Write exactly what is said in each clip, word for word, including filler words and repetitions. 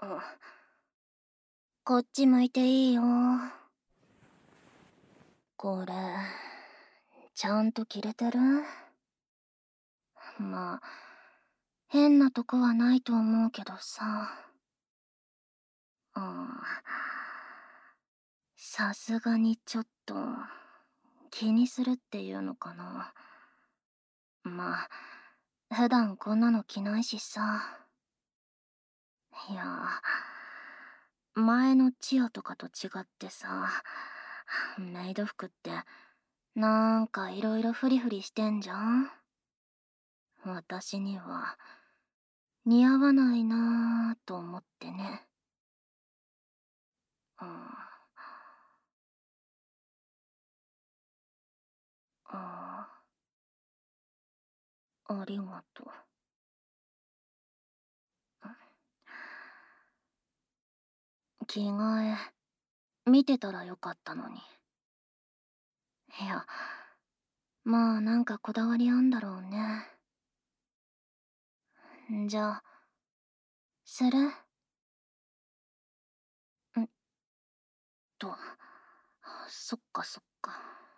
あ、こっち向いていいよ。これ、ちゃんと着れてる？まあ、変なとこはないと思うけどさ。うん。さすがにちょっと、気にするっていうのかな。まあ、普段こんなの着ないしさ。いや、前のチアとかと違ってさ、メイド服って、なんかいろいろフリフリしてんじゃん？私には、似合わないなぁと思ってね。うん。ああ、ありがとう。着替え、見てたらよかったのに。いや、まあなんかこだわりあんだろうね。んじゃあ、する？んと、そっかそっか。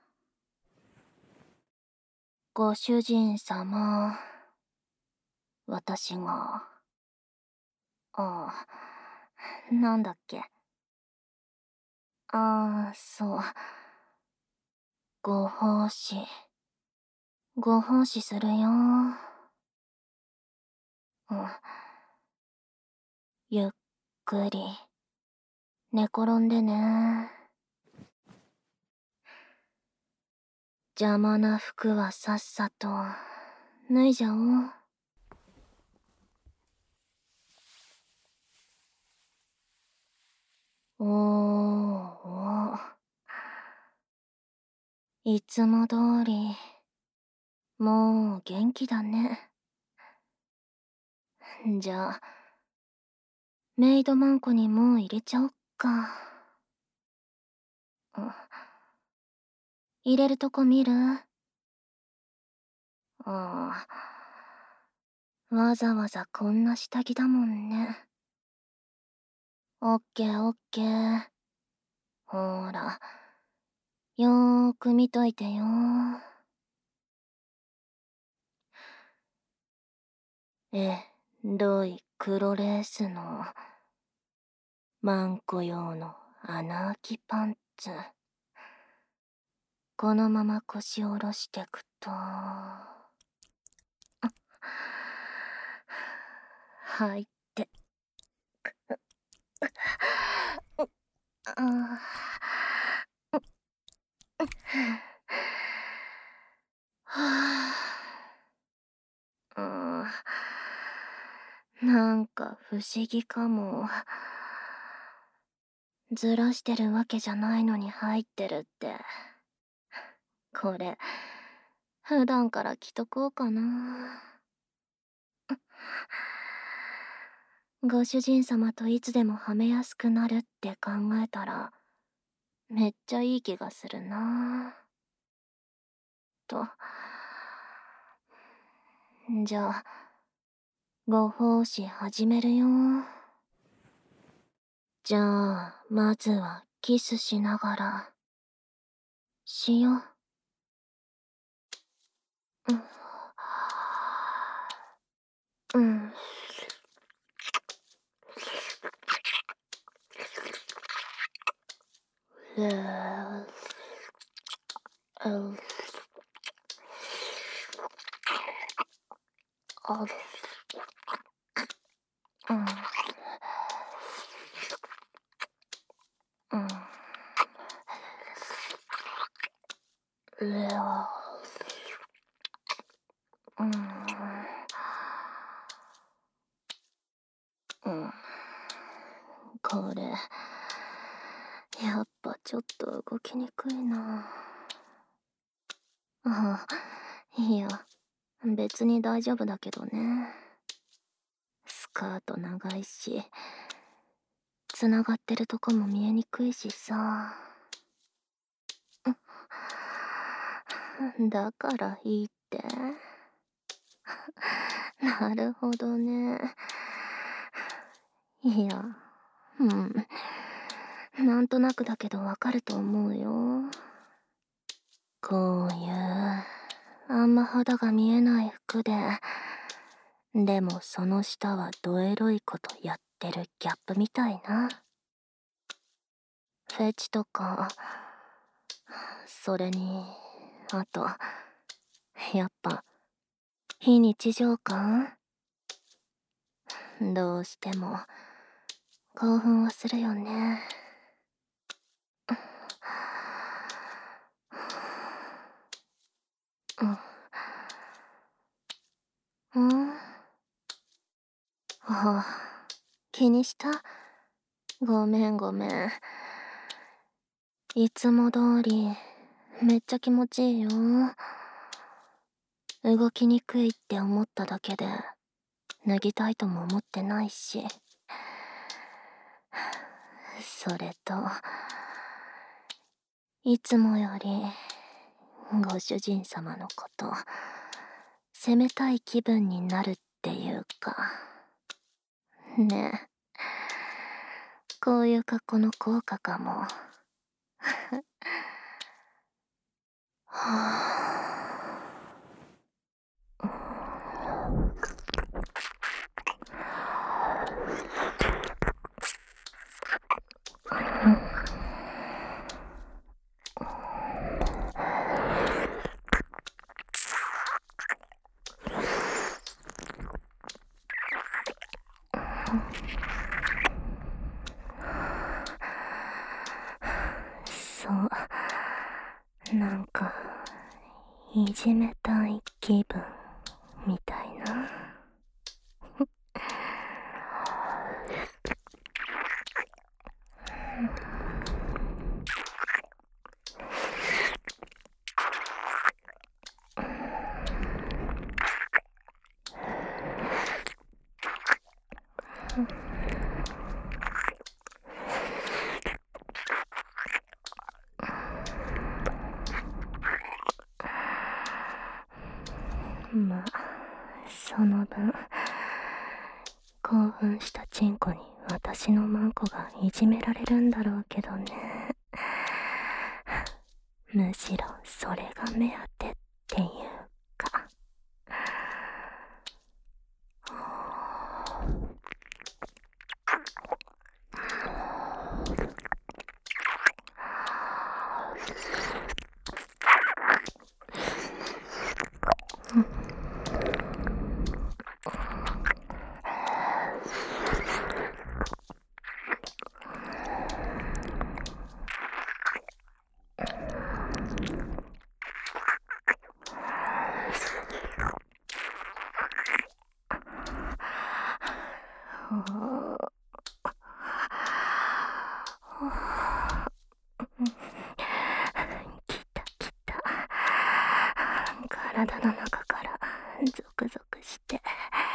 ご主人様、私が、ああ、なんだっけ。ああ、そう。ご奉仕。ご奉仕するよ。うん。ゆっくり、寝転んでね。邪魔な服はさっさと、脱いじゃおう。おーおー。いつも通り、もう元気だね。じゃあ、メイドマンコにもう入れちゃおっか。うん、入れるとこ見る？ああ、わざわざこんな下着だもんね。オッケーオッケー。ほーら、よーく見といてよー。え、どい黒レースの、マンコ用の穴あきパンツ。このまま腰を下ろしてくと、入って。あはあ、うん、なんか不思議かも。ずらしてるわけじゃないのに入ってるって。これ、普段から着とこうかな。ご主人様といつでもはめやすくなるって考えたら、めっちゃいい気がするな。と。じゃあ、ご奉仕始めるよ。じゃあ、まずはキスしながら、しよう。うん。うん。うーうあうん。うん。うわうん。うん。これ、やっぱちょっと動きにくいな。ああ、いや、別に大丈夫だけどね。スカート長いし、つながってるとこも見えにくいしさ。だからいいって？なるほどね。 いや、うん。なんとなくだけどわかると思うよ。こういう、あんま肌が見えない服で、でもその下はドエロいことやってるギャップみたいな。フェチとか、それに、あと、やっぱ、非日常感どうしても、興奮はするよね。うん。うんああ、気にした？ごめんごめん。いつも通り、めっちゃ気持ちいいよ。動きにくいって思っただけで、脱ぎたいとも思ってないし。それと、いつもより、ご主人様のこと、責めたい気分になるっていうか。ねえ、こういう格好の効果かも。はそう、なんか、いじめたい気分みたいな。まあ、その分、興奮したチンコに私のマンコがいじめられるんだろうけどね。むしろそれが目当てっていうか。きたきた。体の中からゾクゾクして。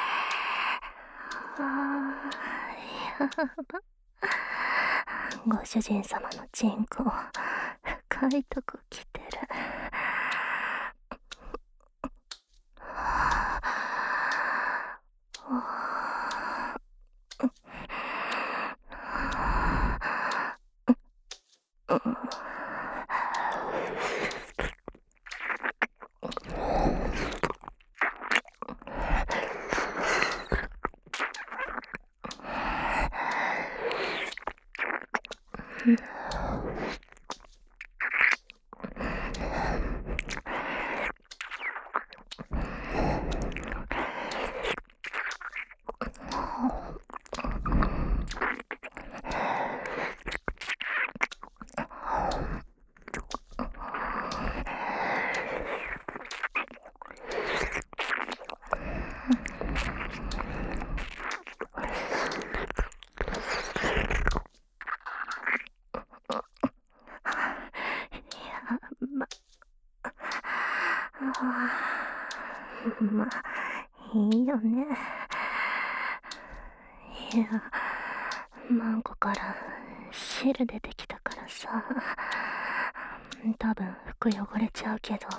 あーやば。ご主人様のチンコ深いとこ来てる。まあ、いいよね。いや、マンコから汁出てきたからさ。多分服汚れちゃうけど。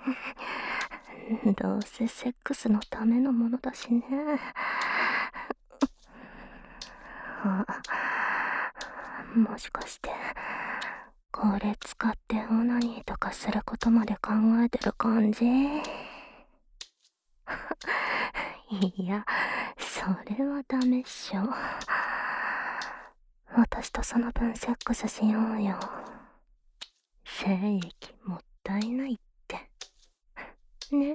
どうせセックスのためのものだしね。 あ、もしかしてこれ使ってオナニーとかすることまで考えてる感じ？いや、それはダメっしょ。私とその分セックスしようよ。精液もったいないってね。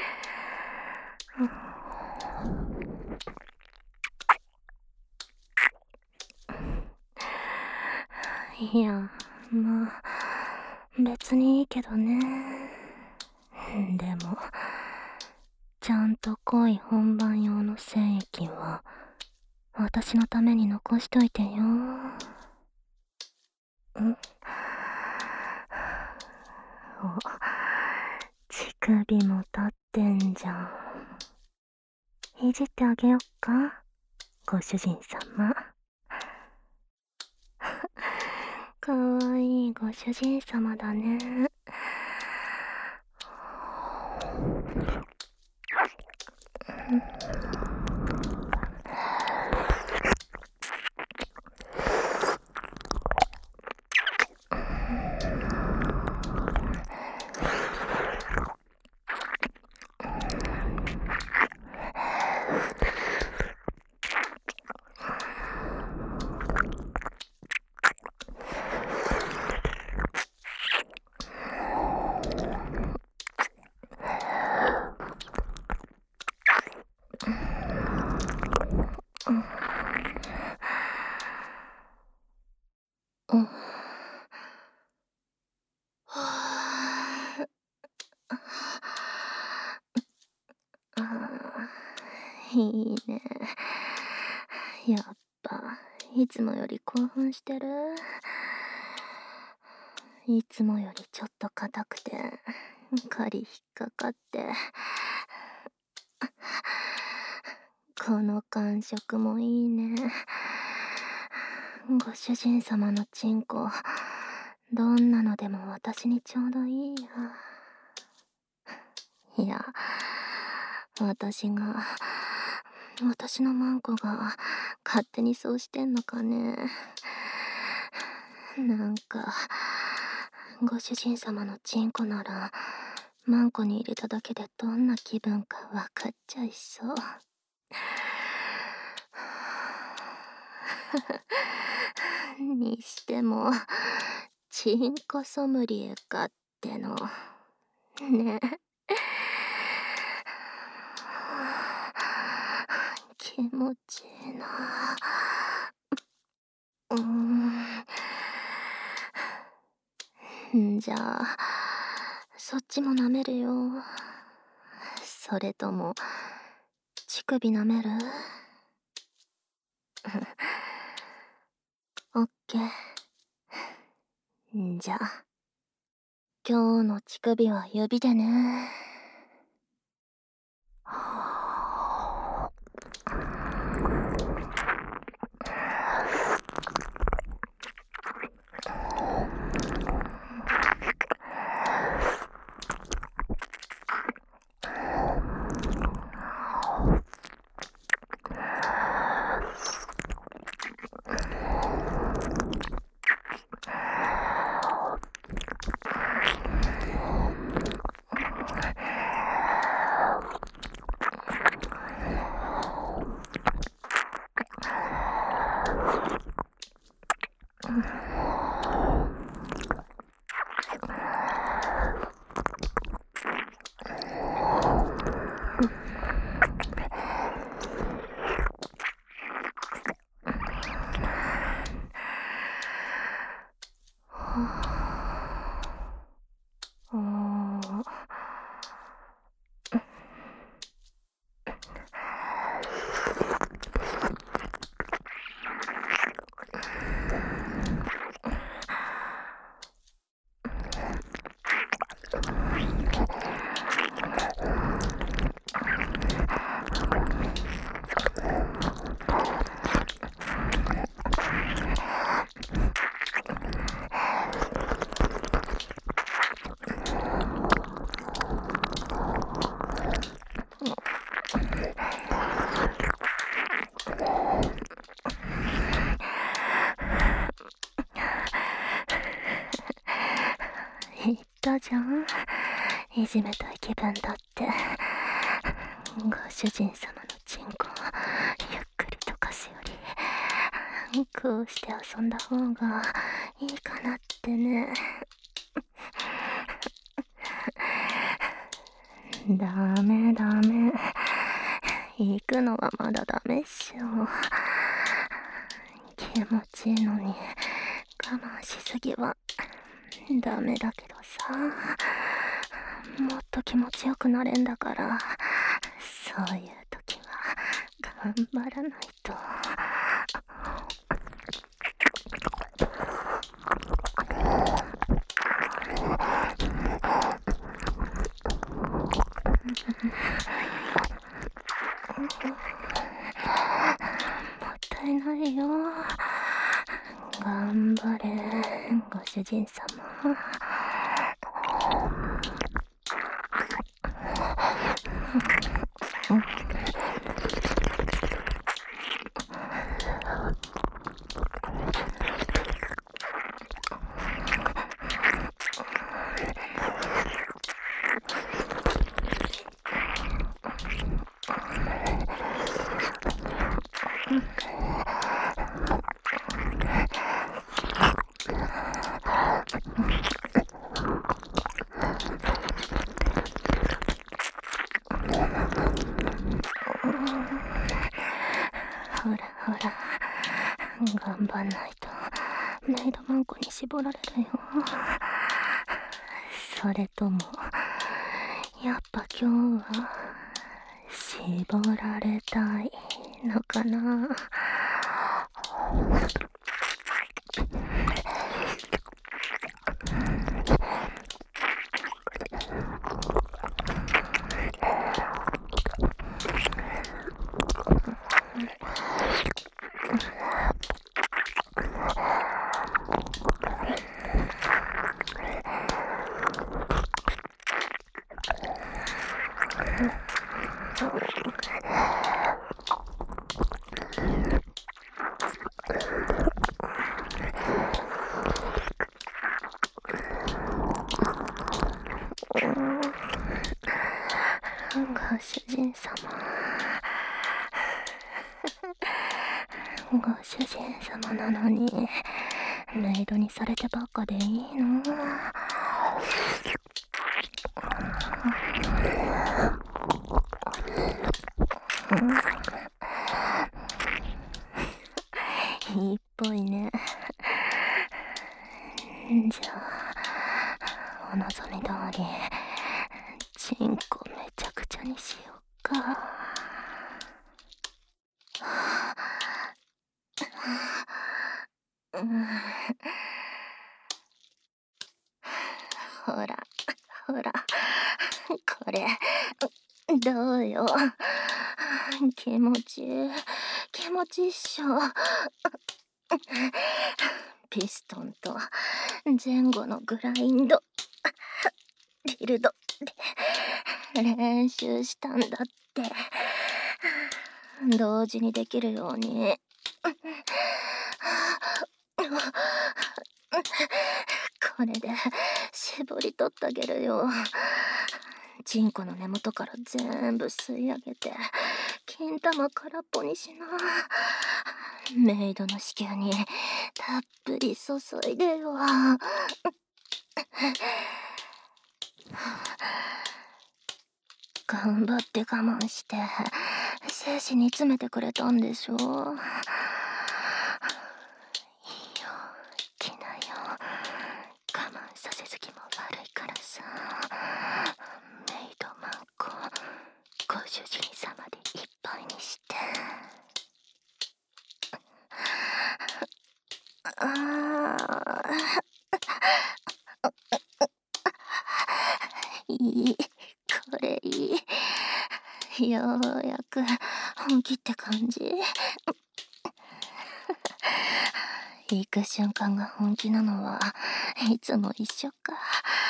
いや、まあ別にいいけどね。でもちゃんと濃い本番用の精液は私のために残しといてよ。ん？お、乳首も立ってんじゃん。いじってあげよっか、ご主人様。かわいいご主人様だね。うん。はあ、いいね。やっぱいつもより興奮してる。いつもよりちょっと硬くて針引っかかって、この感触もいいね。ご主人様のチンコどんなのでも私にちょうどいいや。いや、私が私のマンコが勝手にそうしてんのかね。なんかご主人様のチンコならマンコに入れただけでどんな気分か分かっちゃいそう。にしてもチンコソムリエかってのね。気持ちいいな。うーん。じゃあそっちも舐めるよ。それとも乳首舐める？オッケー。じゃあ今日の乳首は指でね。 言ったじゃん、いじめたい気分だって。ご主人様のチンコをゆっくり溶かすよりこうして遊んだ方がいいかなってね。ダメダメ、行くのはまだダメっしょ。気持ちいいのに我慢しすぎはダメだけどさ、もっと気持ちよくなれんだから、そういう時は頑張らないと。もったいないよ。頑張れ、ご主人様。ほらほら、頑張んないとメイドマンコに絞られるよ。それともやっぱ今日は絞られたいのかな。ご主人様、ご主人様なのにメイドにされてばっかでいいの？いいっぽいね。じゃあお望み通りチンコめちゃくちゃにしよっか。うん、ほらほら、これどうよ。気持ちいい、気持ちいいっしょ。ピストンと前後のグラインド、ティルドで練習したんだって。同時にできるように。これで絞り取ってあげるよ。チンコの根元から全部吸い上げて金玉空っぽにしな。メイドの子宮にたっぷり注いでよ。頑張って我慢して精子に詰めてくれたんでしょ。いいよ、来なよ。我慢させすぎも悪いからさ。メイドマンコ、ご主人様でいっぱいにして。あいい、これいい。ようやく本気って感じ。行く瞬間が本気なのはいつも一緒か。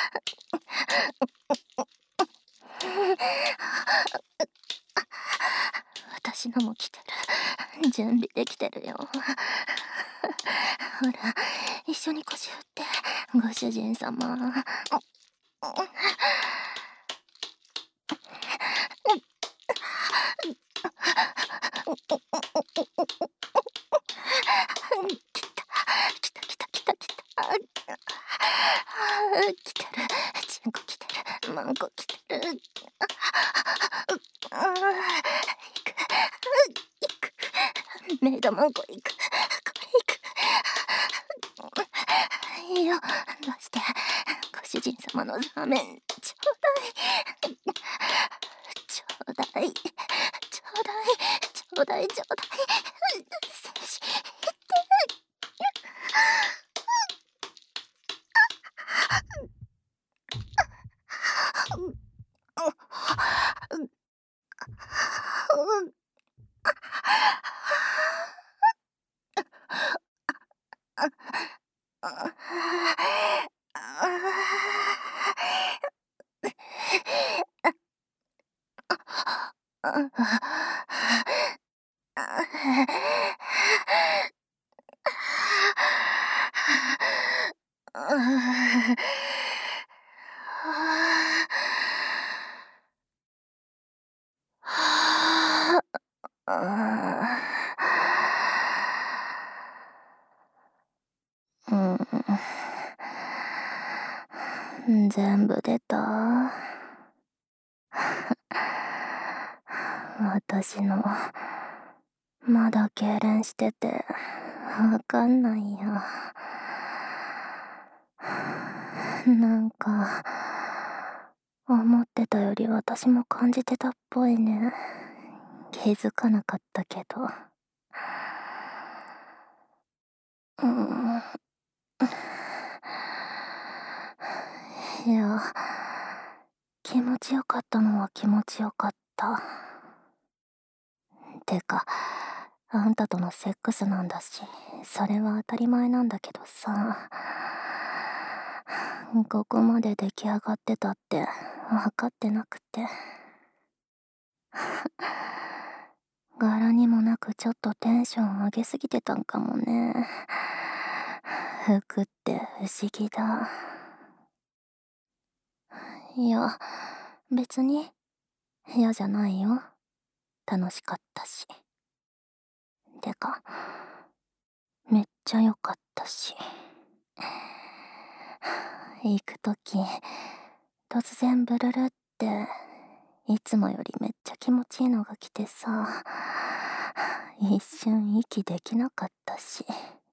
私のも来てる。準備できてるよ。ほら、一緒に腰振ってご主人様。来た来た来た来た来た。来てる。ちんこ来てる。まんこ来てる。行く行く。メイドマンコ行く。これ行く。いいよ。どうしてご主人様のザーメンちょうだい。ちょうだい。ちょうだい。ちょうだいちょうだい。精子減ってる。うん、全部出た。私のまだ痙攣しててわかんないや。なんか思ってたより私も感じてたっぽいね。気づかなかったけど。うーん。いや、気持ちよかったのは気持ちよかった。てか、あんたとのセックスなんだし、それは当たり前なんだけどさ。ここまで出来上がってたって分かってなくて。柄にもなくちょっとテンション上げすぎてたんかもね。服って不思議だ。いや、別に嫌じゃないよ。楽しかったし。てか、めっちゃ良かったし。行くとき、突然ブルルって、いつもよりめっちゃ気持ちいいのが来てさ、一瞬息できなかったし。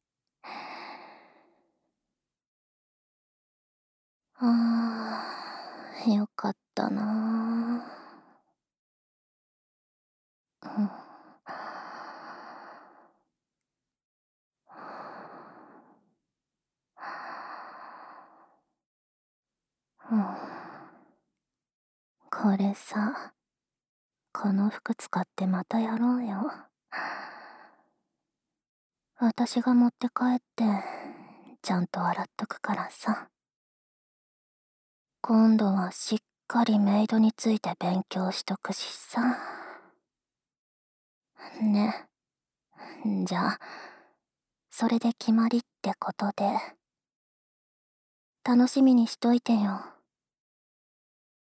あー、よかったなぁ。うん。うん、これさ、この服使ってまたやろうよ。私が持って帰って、ちゃんと洗っとくからさ。今度はしっかりメイドについて勉強しとくしさ。ね。じゃあ、それで決まりってことで。楽しみにしといてよ。